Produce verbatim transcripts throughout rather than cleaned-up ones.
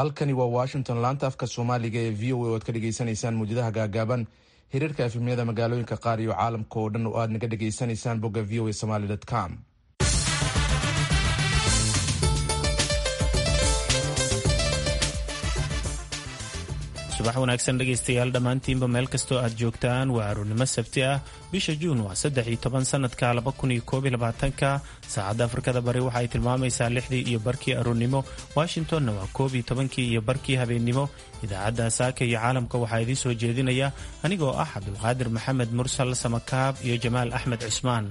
halkani waa Washington, laanta afka Soomaaliga ee V O A oo aad ka dhageysanaysaan muujadaha gaagaaban, hirarka efemyada magaalooyinka qaar iyo caalamka oo dhan oo aad naga dhageysanaysaan bogga v o a somali dot com. subax wanaagsan dhegaystayaal dhammaantiinba meel kastoo aad joogtaan. waa aroornimo sabti ah, bisha juun waa saddex iyo toban sanadka laba kun iyo koob iyo labaatanka. saacadda afrikada bari waxa ay tilmaamaysaa lixdii iyo barkii aroornimo, washingtonna waa koob iyo tobankii iyo barkii habeennimo. idaacadda saaka iyo caalamka waxaa idiin soo jeedinaya anigoo ah cabdulqaadir maxamed mursal samakaab iyo jamaal axmed cusmaan.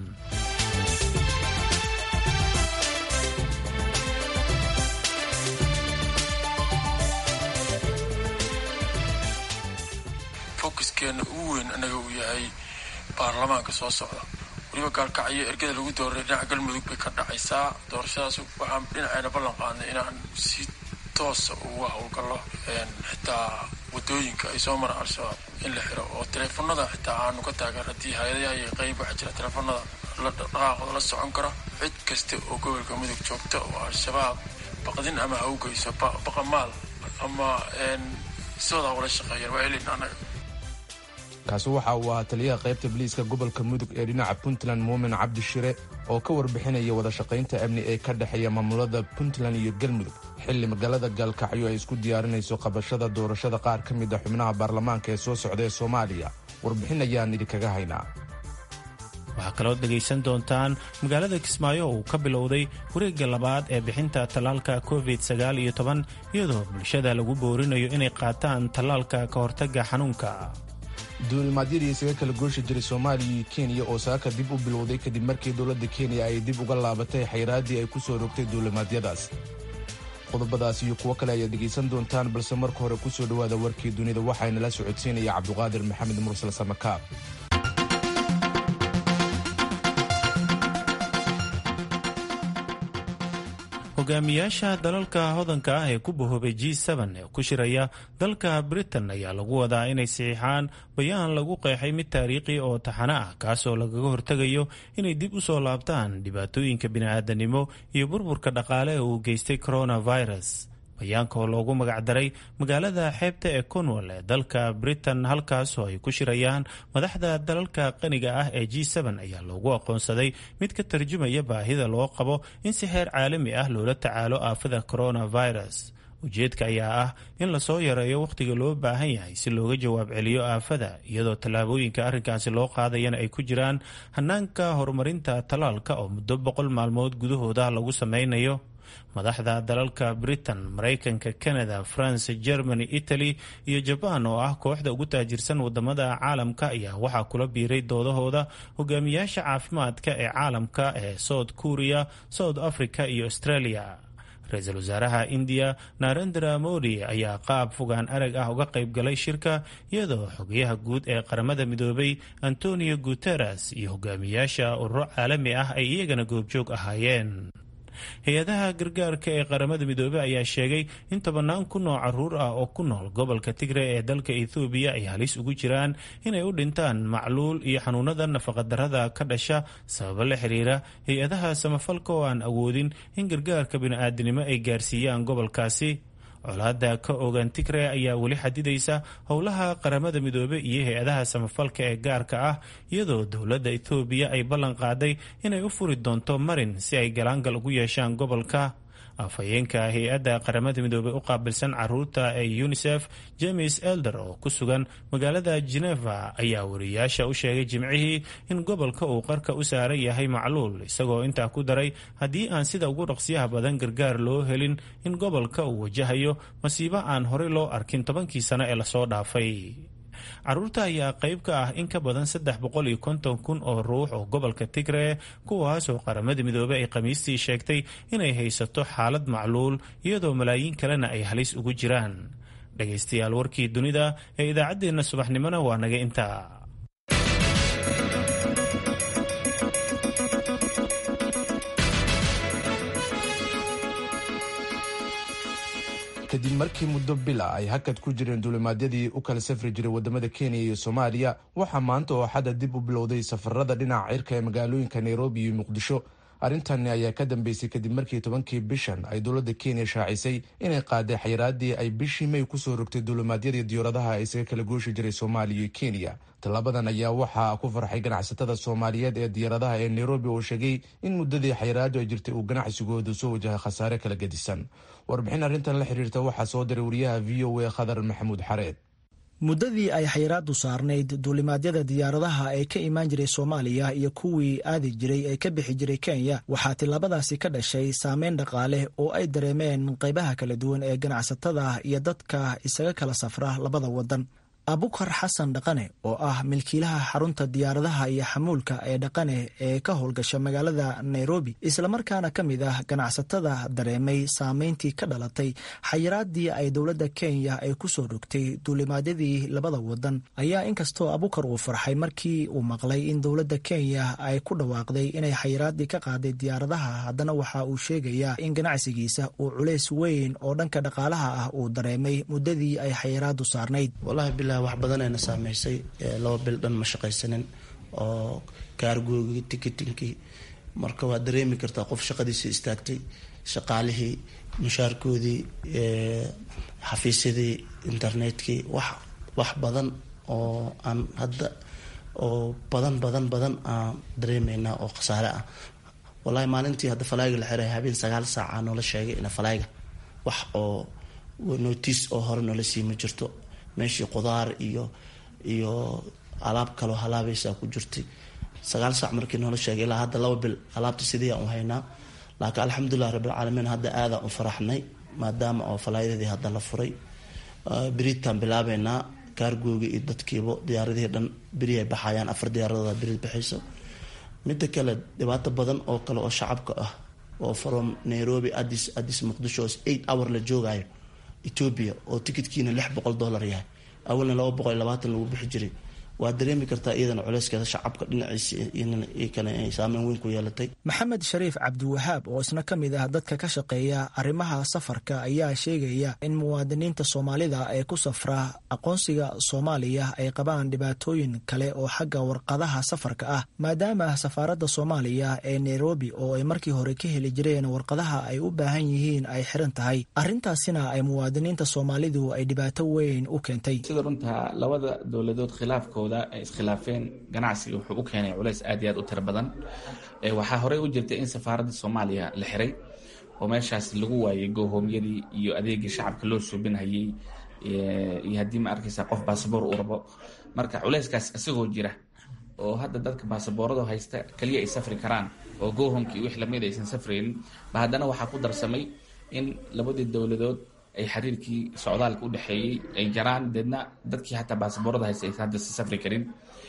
fokuskeena ugu weyn anaga uu yahay baarlamaanka soo socda, weliba gaalkacyo ergada lagu dooray dhinaca galmudug bay ka dhacaysaa. doorashadaas waxaan dhinacayna ballan qaadnay inaan si toosa uga howlgallo, xitaa wadooyinka ay soo maraan al-shabaab in la xiro, oo taleefanada xitaa aanu ka taagan haddii hay-adaha iyo qayb waxaa jira taleefanada la dhaqaaqooda la socon kara. cid kasta oo gobolka mudug joogta oo al-shabaab baqdin ama hawgeyso baqamaal ama sidoodaa ula shaqeeyeen waa helin anaga. kaasi waxa uu ahaa taliyaha qaybta biliiska gobolka mudug ee dhinaca puntland muumin cabdi shire oo ka warbixinaya wada shaqaynta amni ee ka dhexeeya maamulada puntland iyo galmudug xilli magaalada gaalkacyo ay isku diyaarinayso qabashada doorashada qaar ka mid a xubnaha baarlamaanka ee soo socda ee soomaaliya. warbixin ayaan idinkaga haynaa. waxaa kaloo dhegaysan doontaan magaalada kismaayo uu ka bilowday wareegga labaad ee bixinta tallaalka covid sagaal iyo toban, iyadoo bulshada lagu boorinayo inay qaataan tallaalka ka hortagga xanuunka. duulimaadyadii isaga kala gooshi jiray soomaaliya iyo kenya oo saaka dib u bilowday kadib markii dowladda kenya ay dib uga laabatay xayraaddii ay ku soo rogtay duulimaadyadaas. qodobadaas iyo kuwo kale ayaad dhegaysan doontaan, balse marka hore ku soo dhowaada warkii dunida waxaana la socodsiinaya cabduqaadir maxamed mursal samakaab. hogaamiyaasha dalalka hodanka ah ee ku bahoobay G seven ee ku shiraya dalka Britain ayaa lagu wadaa inay saxiixaan bayaan lagu qeexay mid taariikhi oo taxane ah, kaasoo lagaga hortegayo inay dib u soo laabtaan dhibaatooyinka bini'aadanimo iyo burburka dhaqaale ee uu geystay coronavirus. bayaanka oo loogu magacdaray magaalada xeebta ee Cornwall ee dalka Britain, halkaasoo ay ku shirayaan madaxda dalalka qaniga ah ee G seven, ayaa loogu aqoonsaday mid ka tarjumaya baahida loo qabo in si heer caalami ah loola tacaalo aafada coronavirus. ujeedka ayaa ah in lasoo yareeyo wakhtiga loo baahan yahay si looga jawaab celiyo aafada, iyadoo tallaabooyinka arrinkaasi loo qaadayana ay ku jiraan hanaanka horumarinta tallaalka oo muddo boqol maalmood gudahooda lagu sameynayo. madaxda dalalka Britain, Mareykanka, Canada, France, Germany, Italy iyo Japan oo ah kooxda ugu taajirsan wadamada caalamka ayaa waxaa kula biiray doodahooda hogaamiyaasha caafimaadka ee caalamka ee South Korea, South Africa iyo Australia. ra-iisul wasaaraha India Narendra Modi ayaa qaab fogaan arag ah uga qayb galay shirka, iyadoo xogayaha guud ee qaramada midoobay Antonio Guterres iyo hogaamiyaasha ururo caalami ah ay iyagana goobjoog ahaayeen. hay-adaha gargaarka ee qaramada midoobey ayaa sheegay in tobannaan kun oo caruur ah oo ku nool gobolka Tigray ee dalka Ethiopia ay halis ugu jiraan inay u dhintaan macluul iyo xanuunada nafaqadarrada ka dhasha sababo la xiriira hay-adaha samafalka oo aan awoodin in gargaarka bini'aadanimo ay gaarsiiyaan gobolkaasi. colaada ka ogan Tigray ayaa weli xadidaysa howlaha qaramada midoobey iyo hay-adaha samafalka ee gaarka ah, iyadoo dowladda Ethiopia ay ballan qaaday inay u furi doonto marin si ay galaangal ugu yeeshaan gobolka. afhayeenka hay-adda qaramada midoobey u qaabilsan caruurta ee UNICEF James Elder oo ku sugan magaalada Geneva ayaa wariyaasha u sheegay jimcihii in gobolka uu qarka u saaran yahay macluul, isagoo intaa ku daray haddii aan sida ugu dhaqsiyaha badan gargaar loo helin in gobolka uu wajahayo masiibo aan horey loo arkin tobankii sano ee lasoo dhaafay. caruurta ayaa qayb ka ah in ka badan saddex boqol iyo konton kun oo ruux oo gobolka Tigray, kuwaasoo qaramada midoobey ay khamiistii sheegtay inay haysato xaalad macluul, iyadoo malaayiin kalena ay halis ugu jiraan. dhegaystayaal, warkii dunida ee idaacaddeenna subaxnimona waa naga intaa. kadib markii muddo bila ay hakad ku jireen duulimaadyadii u kala safri jiray wadamada Kenya iyo Soomaaliya, waxaa maanta oo xadda dib u bilowday safarada dhinaca cirka ee magaalooyinka Nairobi iyo Muqdisho. arrintani ayaa ka dambeysay kadib markii tobankii bishan ay dowladda kenya shaacisay inay qaaday xayiraadii ay bishii may kusoo rogtay duulimaadyadii diyaaradaha ay isaga kala gooshi jiray soomaaliya iyo kenya. tallaabadan ayaa waxaa ku farxay ganacsatada soomaaliyeed ee diyaaradaha ee nairobi oo sheegay in muddadii xayiraadu ay jirtay uu ganacsigoodu soo wajahay khasaare kala gedisan. warbixin arrintan la xiriirta waxaa soo diray wariyaha v o a khadar maxamuud xareed. muddadii ay xayiraadu saarnayd duulimaadyada diyaaradaha ee ka imaan jiray soomaaliya iyo kuwii aadi jiray ee ka bixi jiray kenya waxaa tillaabadaasi ka dhashay saameyn dhaqaale oo ay dareemeen qaybaha kala duwan ee ganacsatada iyo dadka isaga kala safra labada waddan. abukar xasan dhaqane oo ah milkiilaha xarunta diyaaradaha iyo xamuulka ee dhaqane ee ka howlgasha magaalada nairobi islamarkaana ka mid ah ganacsatada dareemay saameyntii ka dhalatay xayiraadii ay dowladda kenya ay kusoo rogtay duulimaadyadii labada wadan ayaa inkastoo abukar uu farxay markii uu maqlay in dowladda kenya ay ku dhawaaqday inay xayiraadii ka qaaday diyaaradaha, haddana waxa uu sheegayaa in ganacsigiisa uu culays weyn oo dhanka dhaqaalaha ah uu dareemay muddadii ay xayiraadu saarnayd. wax badan ayna saameysay, laba bil dhan ma shaqaysanin oo kaargoogii ticketingkii, marka waa dareemi kartaa qof shaqadiisii istaagtay, shaqaalihii mushaarkoodii, xafiisyadii internetkii, wax wax badan oo aan hadda oo badan badan badan aan dareemeynaa oo khasaare ah. wallahi maalintii hadda falayga la xiray habeen sagaal saaca noola sheegay in falayga wax oo notice oo hore noola sii ma jirto, meeshii qudaar iyo iyo alaab kaloo halaabaysaa ku jirtay. sagaal saac markii noola sheegay ilaa hadda laba bil alaabta sidii aan u haynaa, laakiin alxamdulilah rabbilcaalamiin hadda aadaan u faraxnay maadaama oo falaayadii hadda la furay. beriidtaan bilaabeynaa kaargooga iyo dadkiiba diyaaradihii dhan beri ay baxayaan, afar diyaaradooda beriid baxayso. midda kale dhibaato badan oo kale oo shacabka ah oo from nairobi adis adis muqdisho eight hour la joogayo ethiopia oo tikidkiina lix boqol dollar yahay, awalna laba boqol iyo labaatan lagu bixi jiray. waa dareemi kartaa iyadana culeyskeeda shacabka dhinaciisa kale ay saameyn weyn ku yeelatay. maxamed shariif cabdiwahaab oo isna ka mid ah dadka ka shaqeeya arrimaha safarka ayaa sheegaya in muwaadiniinta soomaalida ee ku safra aqoonsiga soomaaliya ay qabaan dhibaatooyin kale oo xagga warqadaha safarka ah, maadaama safaaradda soomaaliya ee nairobi oo ay markii hore ka heli jireen warqadaha ay u baahan yihiin ay xiran tahay. arrintaasina ay muwaadiniinta soomaalidu ay dhibaato weyn u keentay. sida runta labada dowladood khilaafkooda ay iskhilaafeen ganacsiga wuxuu u keenay culays aad iyo aad u tiro badan. waxaa horey u jirtay in safaaradda soomaaliya la xiray oo meeshaas lagu waayay goohoomyadii iyo adeegii shacabka loo suubinhayay, iyo haddii ma arkaysa qof baasaboor uu rabo. marka culayskaas isagoo jira oo hadda dadka baasaboorada haysta kaliya ay safri karaan oo goohomkii wix lamid aysan safraynin, ba haddana waxaa ku darsamay in labadii dowladood ay xiriirkii socdaalka u dhexeeyey ay jaraan, deedna dadkii xataa baasaboorada haysta aysan hadda si safri karin.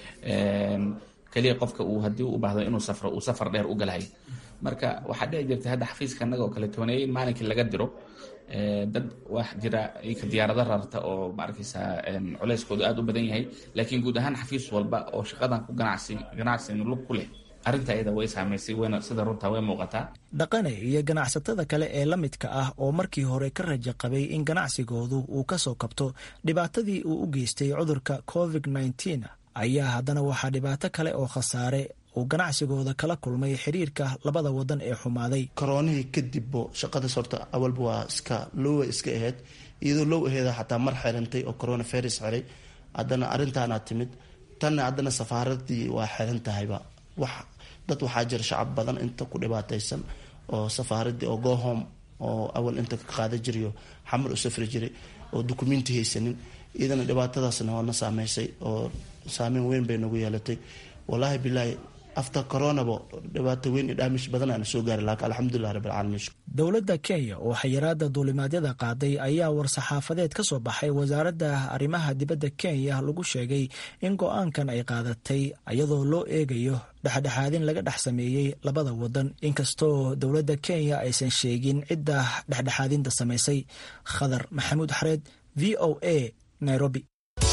kaliya qofka uu haddii u baahdo inuu safro uu safar dheer u galahay. marka waxaa dhici jirtay hadda xafiiska annaga oo kale tobaneeyey in maalinkii laga diro dad wax jira ika diyaarado rarta oo ma arkaysaa culeyskoodu aada u badan yahay, laakiin guud ahaan xafiis walba oo shaqadan ku ganacsi ganacsiga lug ku leh arrinta iyada way saamaysay, wayna sida runta way muuqataa. dhaqane iyo ganacsatada kale ee la midka ah oo markii hore ka rajo qabay in ganacsigoodu uu ka soo kabto dhibaatadii uu u geystay cudurka covid nineteen ayaa haddana waxaa dhibaato kale oo khasaare uu ganacsigooda kala kulmay xiriirka labada wadan ee xumaaday. koronihii kadibbo shaqadaas horta awalba waa iska lowa iska ahayd, iyadoo low aheeda xataa mar xirantay oo coronavirus xiray, haddana arrintaana timid. tanna haddana safaaradii waa xiran tahayba. wax dad waxaa jira shacab badan inta ku dhibaataysan oo safaaradii oo gohom oo awal inta ka qaada jirayo xamar u safri jiray oo dukumenti haysanin, iyadana dhibaatadaasna waana saameysay oo saameyn weyn bay nagu yeelatay. wallaahi bilaahi after coronabo dhibaato weyn iyo dhaamish badan aan soo gaaray, laakiin alxamdulilah rabbil caalamiin. dowladda kenya oo xayiraada duulimaadyada qaaday ayaa war-saxaafadeed ka soo baxay wasaaradda arrimaha dibadda kenya lagu sheegay in go-aankan ay qaadatay iyadoo loo eegayo dhexdhexaadin laga dhex sameeyey labada wadan, inkastoo dowladda kenya aysan sheegin cidda dhexdhexaadinta samaysay. khadar maxamuud xareed, v o a, nairobi.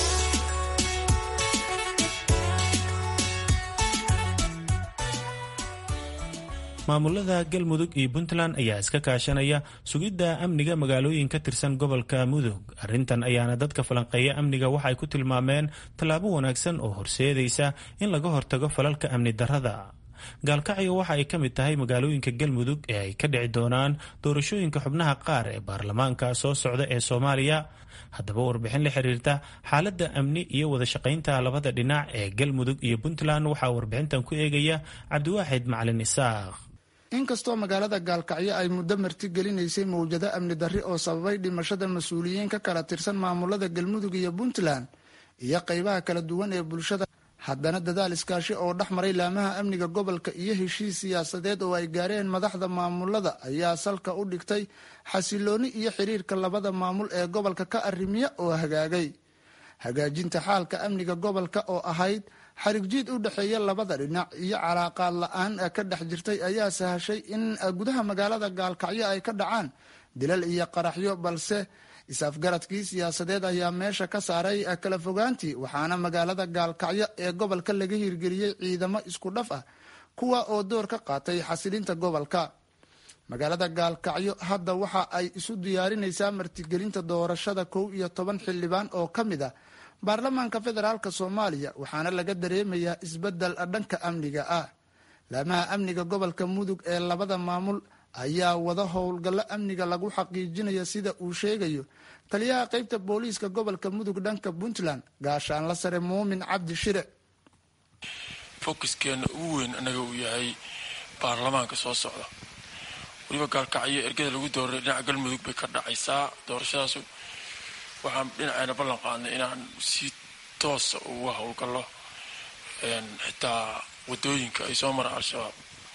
maamulada galmudug iyo puntland ayaa iska kaashanaya sugidda amniga magaalooyin ka tirsan gobolka mudug. arrintan ayaana dadka falanqeeya amniga waxay ku tilmaameen tallaabo wanaagsan oo horseedaysa in laga hortago falalka amni darrada. gaalkacyo waxa ay ka mid tahay magaalooyinka galmudug ee ay ka dhici doonaan doorashooyinka xubnaha qaar ee baarlamaanka soo socda ee soomaaliya. haddaba warbixin la xiriirta xaaladda amni iyo wada shaqaynta labada dhinac ee galmudug iyo puntland waxaa warbixintan ku eegaya cabdiwaaxid macalin isaaq. inkastoo magaalada gaalkacyo ay muddo martigelinaysay mawjado amni darri oo sababay dhimashada mas-uuliyiin ka kala tirsan maamulada galmudug iyo puntland iyo qaybaha kala duwan ee bulshada, haddana dadaal iskaashi oo dhex maray laamaha amniga gobolka iyo heshiis siyaasadeed oo ay gaareen madaxda maamulada ayaa salka u dhigtay xasilooni iyo xiriirka labada maamul ee gobolka ka arrimiya oo hagaagay. hagaajinta xaalka amniga gobolka oo ahayd xarigjiid u dhexeeya labada dhinac iyo calaaqaad la-aan ka dhex jirtay ayaa sahashay in gudaha magaalada gaalkacyo ay ka dhacaan dilal iyo qaraxyo, balse is-afgaradkii siyaasadeed ayaa meesha ka saaray kala fogaantii, waxaana magaalada gaalkacyo ee gobolka laga hirgeliyey ciidamo isku dhaf ah kuwa oo door ka qaatay xasilinta gobolka. magaalada gaalkacyo hadda waxa ay isu diyaarinaysaa martigelinta doorashada kow iyo toban xildhibaan oo ka mid ah baarlamaanka federaalk soomaaliya, waxaana laga dareemayaa isbedel dhanka amniga ah. laamaha amniga gobolka mudug ee labada maamul ayaa wada howlgallo amniga lagu xaqiijinaya sida uu sheegayo taliyaha qaybta booliiska gobolka mudug dhanka puntland gaashaanla sare muumin cabdi shire. fokuskeena ugu weyn anaga uu yahay baarlamaanka soo socda. weliba gaalkacyo ergada lagu dooray dhinaca galmudug bay ka dhacaysaa. doorashadaas waxaan dhinacayna ballan qaadnay inaan si toosa uga howlgallo xitaa wadooyinka ay soo maraan al-shabaab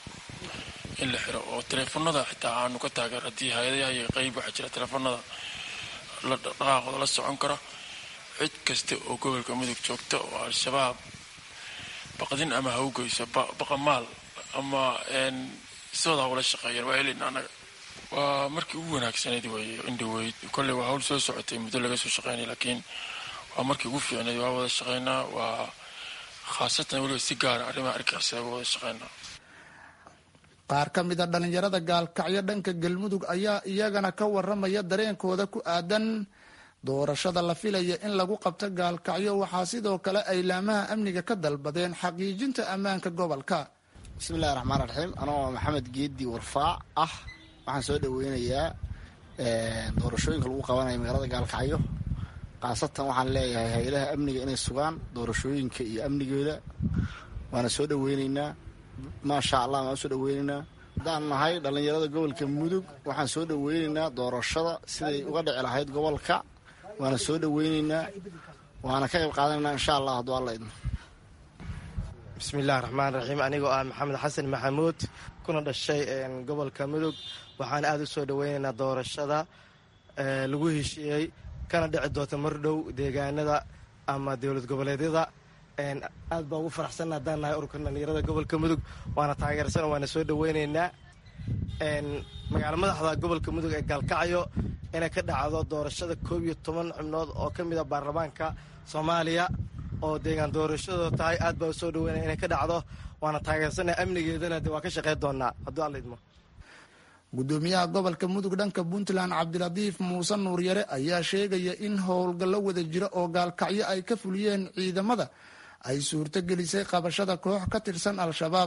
in la xiro oo taleefanada xitaa aanu ka taageer haddii hay-adaha iyo qeyb waxaa jira taleefanada la dhaqaaqooda la socon kara. cid kasta oo gobolka mudug joogta oo al-shabaab baqdin ama hawgeyso baqamaal ama sidooda hawla shaqeeyeen waa helina anaga. waa markii ugu wanaagsanayd wey indhaweyd. kolley waa hawl soo socotay muddo laga soo shaqeynay, laakiin waa markii ugu fiicnayd. waa wada shaqeynaa, waa khaasatan weliba si gaara arrimaha argixisada waa wada shaqeynaa. qaar ka mid a dhalinyarada gaalkacyo dhanka galmudug ayaa iyagana ka waramaya dareenkooda ku aadan doorashada la filaya in lagu qabto gaalkacyo. waxaa sidoo kale ay laamaha amniga ka dalbadeen xaqiijinta ammaanka gobolka. bismillahi raxmaan raxiim. anoo maxamed geedi warfaac ah waxaan soo dhaweynayaa doorashooyinka lagu qabanayo magaalada gaalkacyo. khaasatan waxaan leeyahay hay-adaha amniga inay sugaan doorashooyinka iyo amnigooda, waana soo dhaweyneynaa. maasha allah waan soo dhaweyneynaa. haddaan nahay dhallinyarada gobolka mudug waxaan soo dhaweyneynaa doorashada siday uga dhici lahayd gobolka, waana soo dhaweyneynaa, waana ka qayb qaadanaynaa insha allah hadduu alla idmo. bismillahi raxmaan raxiim. anigoo ah maxamed xasan maxamuud kuna dhashay gobolka mudug, waxaan aada u soo dhaweynaynaa doorashada lagu heshiiyey kana dhici doonta mardhow deegaanada ama dowlad goboleedyada. aad baa ugu faraxsanna haddaan nahay ururka dhalinyarada gobolka mudug, waana taageersan waana soo dhaweyneynaa. magaalo madaxda gobolka mudug ee gaalkacyo inay ka dhacdo doorashada koob iyo toban xubnood oo ka mid a baarlamaanka soomaaliya oo deegaan doorashadoo tahay, aad baa u soo dhaweynaya inay ka dhacdo, waana taageersana amnigeedana de waa ka shaqeyn doonaa hadduu alla idmo. gudoomiyaha gobolka mudug dhanka puntland cabdilatiif muuse nuuryare ayaa sheegaya in howlgallo wada jira oo gaalkacyo ay ka fuliyeen ciidamada ay suurto gelisay qabashada koox ka tirsan al-shabaab.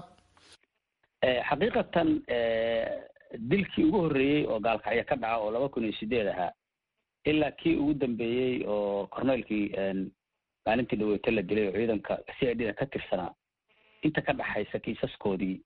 xaqiiqatan dilkii ugu horreeyey oo gaalkacyo ka dhaca oo laba kun iyo sideed ahaa ilaa kii ugu dambeeyey oo korneylkii maalintii dhaweyto la dilay oo ciidanka c i d da ka tirsanaa, inta ka dhaxaysa kiisaskoodii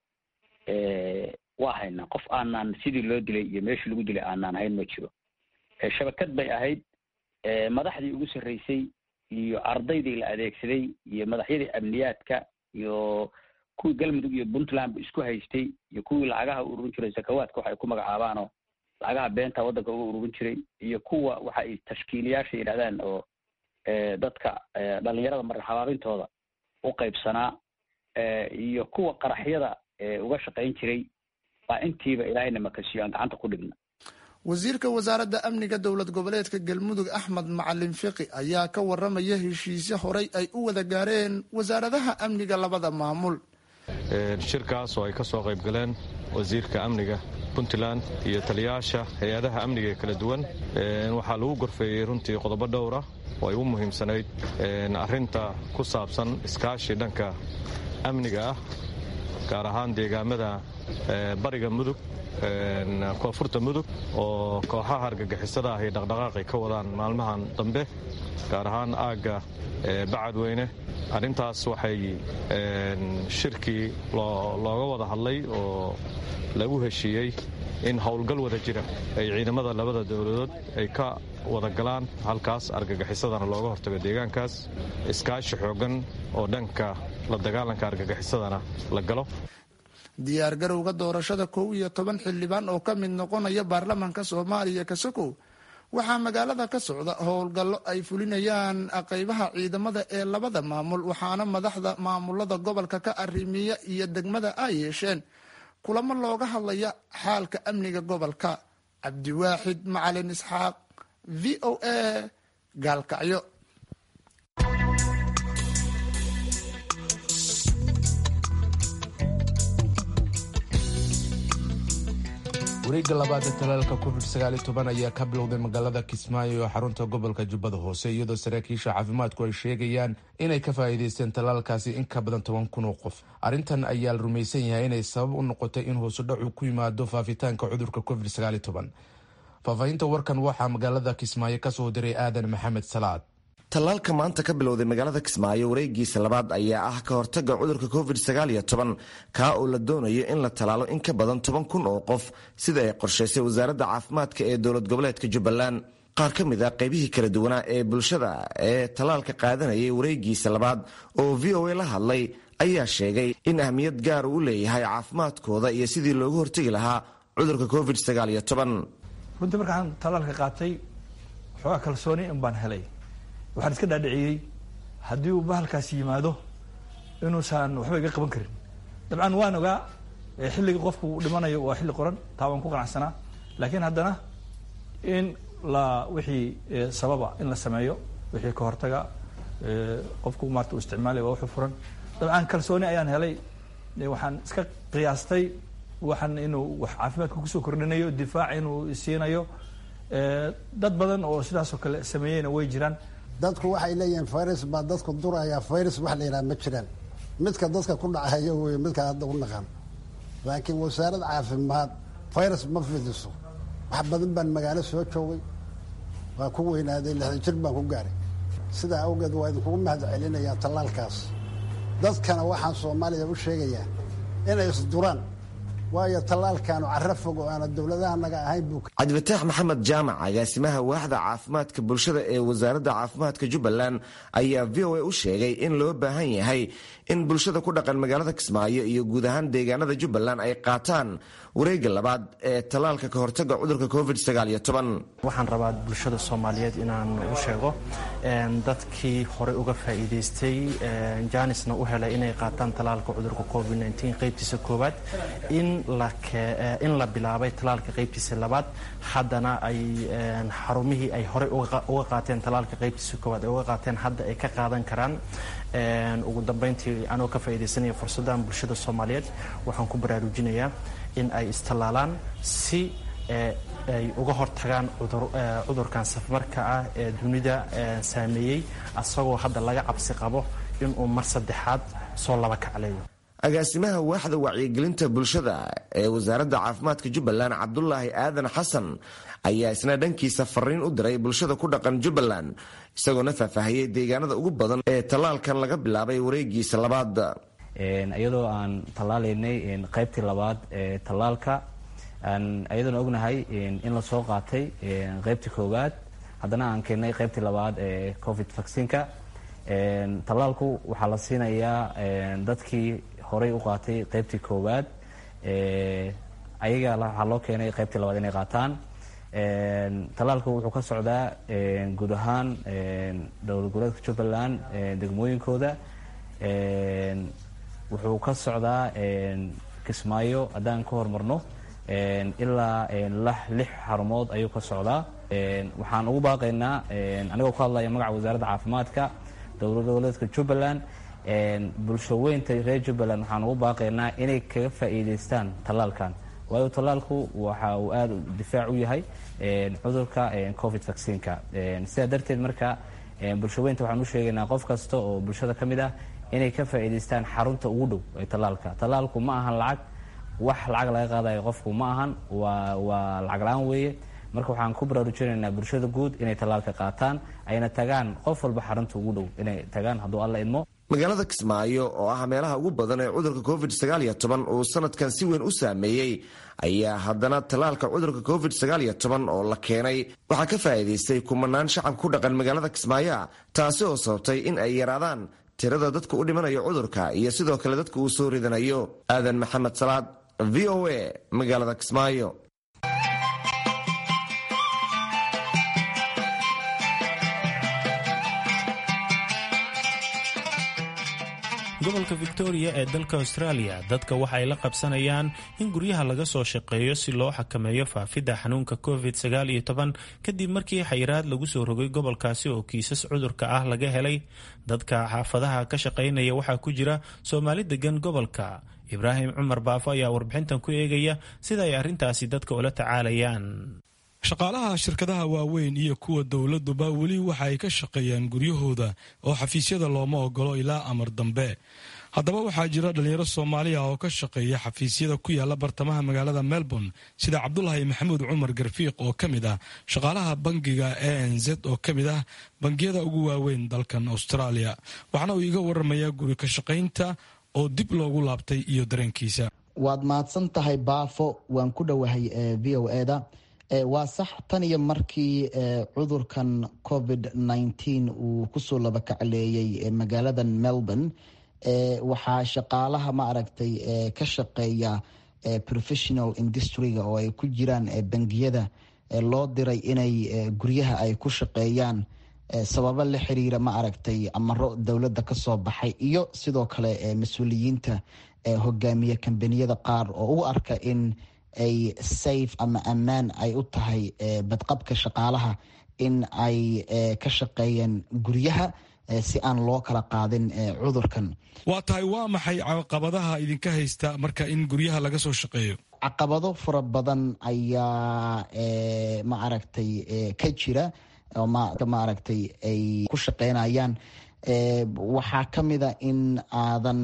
waa haynaa. qof aanaan sidii loo dilay iyo meeshii lagu dilay aanaan hayn ma jiro. shabakad bay ahayd. madaxdii ugu sarreysay iyo ardaydii la adeegsaday iyo madaxyadii amniyaadka iyo kuwii galmudug iyo puntland ba isku haystay iyo kuwii lacagaha u ururin jiray sakawaadka waxa ay ku magacaabaanoo lacagaha beenta waddanka uga ururin jiray iyo kuwa waxa ay tashkiiliyaasha yidhahdaan oo dadka dhalinyarada marxabaabintooda u qaybsanaa iyo kuwa qaraxyada uga shaqayn jiray baa intiiba ilaahayna makasiyo aan gacanta ku dhigna. wasiirka wasaaradda amniga dowlad goboleedka galmudug axmed macalin fiqi ayaa ka waramaya heshiisyo horey ay u wada gaareen wasaaradaha amniga labada maamul. shirkaas oo ay ka soo qayb galeen wasiirka amniga puntland iyo taliyaasha hay-adaha amniga ee kala duwan, waxaa lagu gorfeeyey runtii qodobo dhowra oo ay u muhiimsanayd arrinta ku saabsan iskaashi dhanka amniga ah, gaar ahaan deegaamada bariga mudug koonfurta mudug oo kooxaha argagixisada ahy dhaqdhaqaaqay ka wadaan maalmahan dambe gaar ahaan aagga bacadweyne arrintaas waxay shirkii looga wada hadlay oo lagu heshiiyey in howlgal wada jira ay ciidamada labada dowladood ay ka wada galaan halkaas argagixisadana looga hortago deegaankaas iskaashi xoogan oo dhanka la dagaalanka argagixisadana la galo diyaargarowga doorashada kow iyo toban xildhibaan oo ka mid noqonaya baarlamaanka soomaaliya kasokow waxaa magaalada ka socda howlgallo ay fulinayaan qaybaha ciidamada ee labada maamul waxaana madaxda maamulada gobolka ka arrimiya iyo degmada ay yeesheen kulamo looga hadlaya xaalka amniga gobolka. cabdiwaaxid macalin isxaaq v o a gaalkacyo. wareegga labaad ee talaalka covid sagaal iyo toban ayaa ka bilowday magaalada kismaayo oo xarunta gobolka jubbada hoose iyadoo saraakiisha caafimaadku ay sheegayaan inay ka faa'iidaysteen talaalkaasi in ka badan toban kun oo qof. arrintan ayaa la rumaysan yahay inay sabab u noqotay in hoosudhacu ku yimaado faafitaanka cudurka covid sagaal iyo toban. faahfaahinta warkan waxaa magaalada kismaayo kasoo diray aadan maxamed salaad. tallaalka maanta ka bilowday magaalada kismaayo wareegiisa labaad ayaa ah ka hortaga cudurka covid sagaal iyo toban kaa oo la doonayo in la tallaalo in ka badan toban kun oo qof sida ay qorshaysay wasaaradda caafimaadka ee dowlad goboleedka jubbaland. qaar ka mid a qaybihii kala duwanaa ee bulshada ee tallaalka qaadanayay wareegiisa labaad oo v o a la hadlay ayaa sheegay in ahmiyad gaar uu leeyahay caafimaadkooda iyo sidii loogu hortegi lahaa cudurka covid sagaal iyo toban. runtii markaan tallaalka qaatay waxoogaa kalsooni in baan helay. waxaan iska dhaadhiciyey haddii uu bahalkaasi yimaado inuusan waxba iga qaban karin. dabcan waan ogaa xilliga qofku uu dhimanayo waa xilli qoran, taa waan ku qanacsanaa. laakiin haddana in la wixii sababa in la sameeyo, wixii ka hortaga qofku maarta uu isticmaalay waa wuxuu furan. dabcan kalsooni ayaan helay. waxaan iska qiyaastay waxaan inuu wax caafimaadka kusoo kordhinayo, difaac inuu siinayo. dad badan oo sidaasoo kale sameeyeyna way jiraan. dadku waxay leeyihiin virus baa dadku duraya. virus wax la yidhaha ma jiraan. midka dadka ku dhacayo wey midka hadda u naqan. laakiin wasaarad caafimaad virus ma fidiso. wax badan baan magaalo soo joogay, waa ku weynaaday, lixdan jir baan ku gaaray. sidaa awgeed waa idinkugu mahad celinayaa tallaalkaas. dadkana waxaan soomaaliya u sheegayaa inay isduraan, waayo tallaalkaanu carro fog oo aana dowladaha naga ahayn buu. cabdifataax maxamed jaamac agaasimaha waaxda caafimaadka bulshada ee wasaaradda caafimaadka jubbaland ayaa v o a u sheegay in loo baahan yahay in bulshada ku dhaqan magaalada kismaayo iyo guud ahaan deegaanada jubbaland ay qaataan wareegga labaad ee tallaalka ka hortaga cudurka covid sagaal iyo toban. waxaan rabaa bulshada soomaaliyeed inaan u sheego dadkii horey uga faa'iidaystay jaanisna u helay inay qaataan tallaalka cudurka covid nineteen qaybtiisa koowaad in in la bilaabay tallaalka qaybtiisa labaad. haddana ay xarumihii ay horey uga qaateen tallaalka qaybtiisa koowaad ay uga qaateen hadda ay ka qaadan karaan. ugu dambeyntii anoo ka faa'iidaysanaya fursaddan bulshada soomaaliyeed waxaan ku baraarujinayaa in ay istallaalaan si ay uga hortagaan cudurkan safmarka ah ee dunida saameeyey, asagoo hadda laga cabsi qabo inuu mar saddexaad soo laba kacleeyo. agaasimaha waaxda wacyigelinta bulshada ee wasaaradda caafimaadka jubbaland cabdulaahi aadan xasan ayaa isna dhankiisa fariin u diray bulshada ku dhaqan jubbaland isagoona faahfaahiyey deegaanada ugu badan ee tallaalkan laga bilaabay wareegiisa labaad. iyadoo aan tallaalaynay qaybtii labaad ee tallaalka, iyadoona ognahay in la soo qaatay qaybtii koowaad, haddana aan keennay qaybtii labaad ee covid vaccinka. tallaalku waxaa la siinayaa dadkii horey u qaatay qaybtii koowaad, ayaga waxaa loo keenay qaybtii labaad inay qaataan. tallaalku wuxuu ka socdaa guud ahaan dowlad goboleedka jubbaland degmooyinkooda. wuxuu ka socdaa kismaayo haddaan ka hormarno ilaa lix xarumood ayuu ka socdaa. waxaan ugu baaqaynaa anigoo ku hadlaya magaca wasaaradda caafimaadka dowlad goboleedka jubbaland, bulsho weynta reer jubbaland waxaan ugu baaqaynaa inay kaga faa'iidaystaan tallaalkan, waayo tallaalku waxa uu aada difaac u yahay cudurka covid vaccinka. sidaa darteed marka bulsho weynta waxaan u sheegaynaa qof kasta oo bulshada ka mid ah inay ka faa'iidaystaan xarunta ugu dhow ee tallaalka. tallaalku ma ahan lacag, wax lacag laga qaadayo qofku ma ahan, waa waa lacag la-aan weeye. marka waxaan ku baraarujinaynaa bulshada guud inay tallaalka qaataan, ayna tagaan qof walba xarunta ugu dhow inay tagaan hadduu alla idmo. magaalada Kismaayo oo ah meelaha ugu badan ee cudurka covid sagaal iyo toban uu sanadkan si weyn u saameeyey ayaa haddana tallaalka cudurka covid sagaal iyo toban oo la keenay waxaa ka faa'iidaystay kumanaan shacab ku dhaqan magaalada Kismaayo, taasi oo sababtay in ay yaraadaan tirada dadka u dhimanayo cudurka iyo sidoo kale dadka uu soo ridanayo. aadan maxamed salaad, V O A, magaalada Kismaayo. gobolka victoria ee dalka australia dadka waxay la qabsanayaan in guryaha laga soo shaqeeyo si loo xakameeyo faafidda xanuunka covid sagaal iyo toban kadib markii xayiraad lagu soo rogay gobolkaasi oo kiisas cudurka ah laga helay. dadka xaafadaha ka shaqaynaya waxaa ku jira Soomaali degan gobolka. Ibraahim Cumar Baafo ayaa warbixintan ku eegaya sida ay arrintaasi dadka ula tacaalayaan. shaqaalaha shirkadaha waaweyn iyo kuwa dowladuba weli waxa ay ka shaqeeyaan guryahooda oo xafiisyada looma ogolo ilaa amar dambe. haddaba waxaa jira dhalinyaro Soomaaliya oo ka shaqeeya xafiisyada ku yaala bartamaha magaalada Melbourne sida Cabdulaahi Maxamuud Cumar Garfiiq oo ka mid ah shaqaalaha bangiga A N Z oo ka mid ah bangiyada ugu waaweyn dalkan Australia. waxaana uu iga waramayaa guri ka shaqaynta oo dib loogu laabtay iyo dareenkiisa. waad mahadsan tahay Baafo, waan ku dhowahay V O A da. waa sax, tan iyo markii cudurkan covid nineteen uu kusoo laba kacleeyey magaalada Melbourne, waxaa shaqaalaha ma aragtay ka shaqeeya professional industry-ga oo ay ku jiraan bangiyada loo diray inay guryaha ay ku shaqeeyaan sababo la xiriira ma aragtay amaro dowladda ka soo baxay iyo sidoo kale mas-uuliyiinta hogaamiya kambaniyada qaar oo u arka in ay safe ama ammaan ay u tahay badqabka shaqaalaha in ay ka shaqeeyaan guryaha si aan loo kala qaadin cudurkan. waa tahay, waa maxay caqabadaha idinka haysta marka in guryaha laga soo shaqeeyo? caqabado fara badan ayaa ma aragtay ka jira oo ma aragtay ay ku shaqeynayaan. waxaa ka mid a in aadan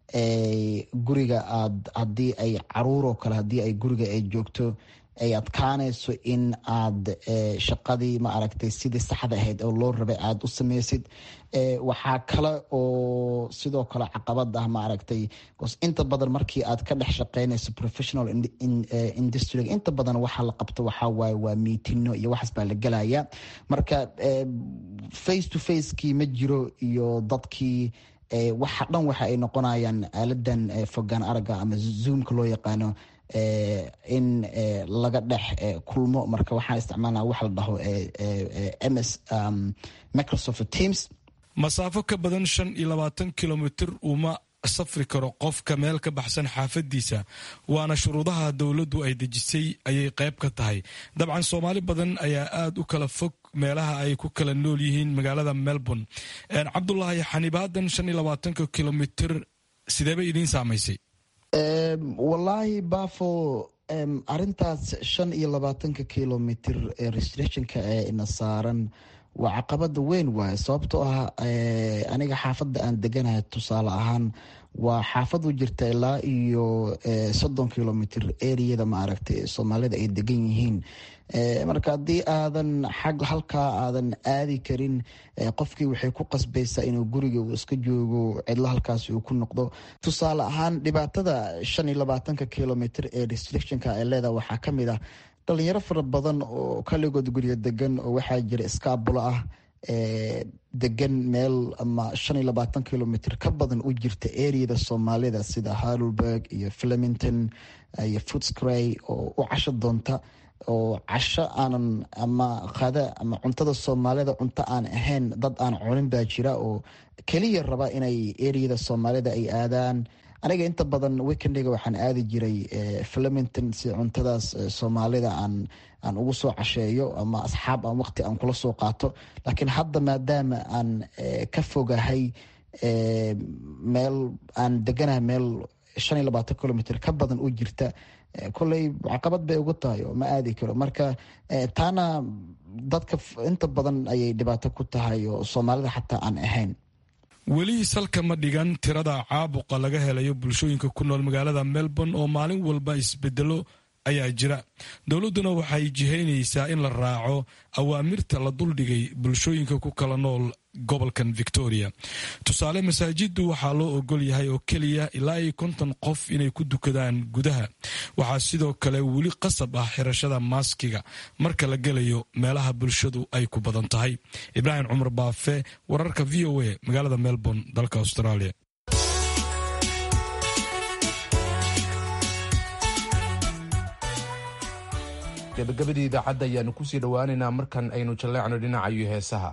guriga aad haddii ay caruur oo kale haddii ay guriga ay joogto ay adkaanayso in aad shaqadii ma aragtay sidii saxda ahayd oo loo rabay aad u samaysid. waxaa kale oo sidoo kale caqabad ah ma aragtay inta badan markii aad ka dhex shaqeynayso professional industry inta badan waxaa la qabto waxaa waaye waa miitino iyo waxaas baa la gelaya. marka face to face kii ma jiro iyo dadkii waxa dhan waxa ay noqonayaan aaladan fogaan araga ama zoomka loo yaqaano in laga dhex kulmo. marka waxaan isticmaalnaa waxa la dhaho ms Microsoft Teams. masaafo ka badan shan iyo labaatan kilomitir uma safri karo qofka meel ka baxsan xaafadiisa, waana shuruudaha dowladdu ay dejisay ayay qayb ka tahay. dabcan Soomaali badan ayaa aada u kala fog meelaha ay ku kala nool yihiin magaalada Melbourne. Cabdulaahi, xanibaadan shan iyo labaatanka kilomitir sidee bay idiin saamaysay? wallaahi Baafo, arintaas shan iyo labaatanka kilomitir restrictionka ee ina saaran waa caqabada weyn waaye. sababtoo ah aniga xaafadda aan deganahay tusaale ahaan waa xaafad u jirta ilaa iyo soddon kilomitir eriyada ma aragtay Soomaalida ay degan yihiin. marka haddii aadan xag halkaa aadan aadi karin, qofkii waxay ku qasbaysaa inuu guriga uu iska joogo cidlo halkaas uu ku noqdo. tusaale ahaan dhibaatada shan iyo labaatanka kilomitir ee restrictionka ay leedahay waxaa ka mid ah dhalinyaro fara badan oo kaligood guriga degan oo waxaa jira iskaabulo ah degan meel ama shan iyo labaatan kilomitir ka badan u jirta eriyada Soomaalida sida Heidelberg iyo Flemington iyo Footscray oo u casho doonta oo casho aanan ama qada ama cuntada Soomaalida cunto aan ahayn dad aan cunin baa jira oo kaliya raba inay eriyada Soomaalida ay aadaan. aniga inta badan weekendiga waxaan aadi jiray Flemington si cuntadaas Soomaalida aan aan ugu soo casheeyo ama asxaab aan waqti aan kula soo qaato. laakiin hadda maadaama aan ka fogahay meel aan deganahay meel shan iyo labaatan kilomitir ka badan u jirta, kolley caqabad bay ugu tahay oo ma aadi karo. marka taana dadka inta badan ayay dhibaato ku tahay oo Soomaalida xataa aan ahayn. weli salka ma dhigan tirada caabuqa laga helayo bulshooyinka ku nool magaalada Melbourne oo maalin walba isbedelo ayaa jira. dowladuna waxay jihaynaysaa in la raaco awaamirta la duldhigay bulshooyinka ku kala nool gobolkan Victoria. tusaale masaajidu waxaa loo ogol yahay oo keliya ilaa iyo konton qof inay ku dukadaan gudaha. waxaa sidoo kale weli qasab ah xirashada maaskiga marka la gelayo meelaha bulshadu ay ku badan tahay. Ibraahim Cumar Baafe, wararka V O A, magaalada Melbourne, dalka Australia. gabagabadii idaacadda ayaanu kusii dhowaanaynaa markan aynu jalleecno dhinaca iyo heesaha.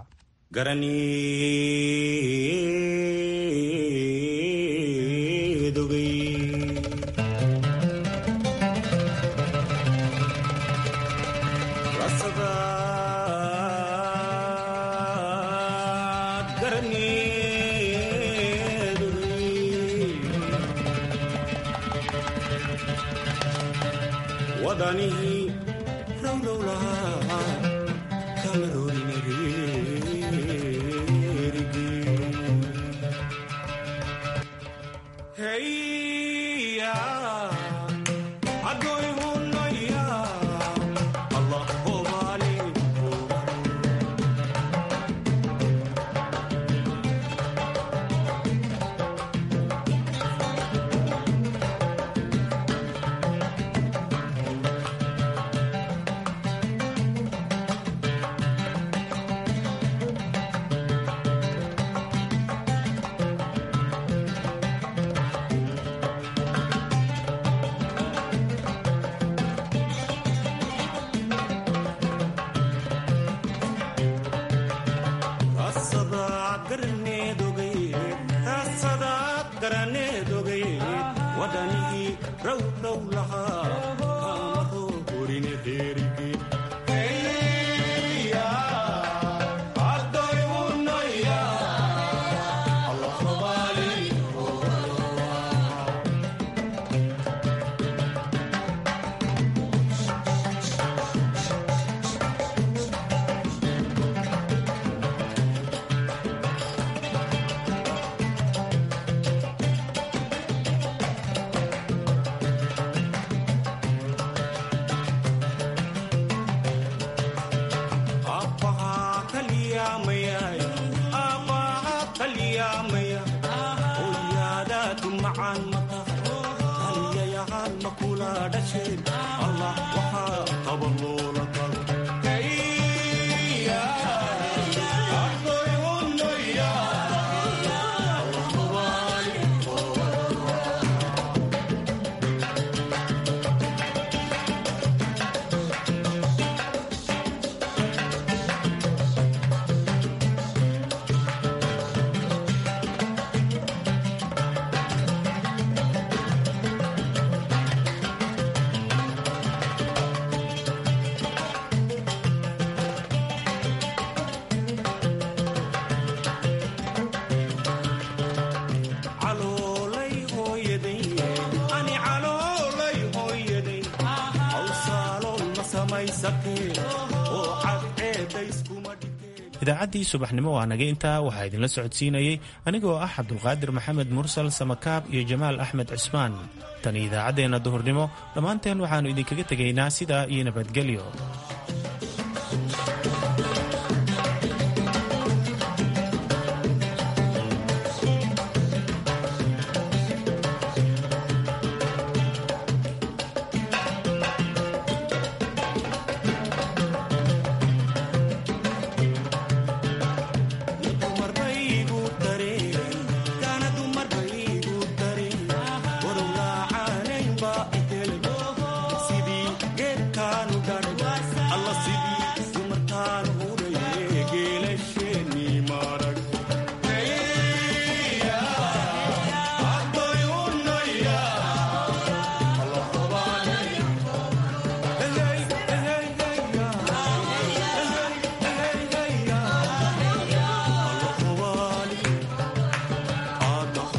idaacaddii subaxnimo waa naga intaa. waxaa idinla socodsiinayay anigoo ah cabdulqaadir maxamed mursal samakaab iyo jamaal axmed cusmaan. tan idaacaddeenna duhurnimo dhammaanteen waxaannu idinkaga tegaynaa sidaa iyo nabadgelyo.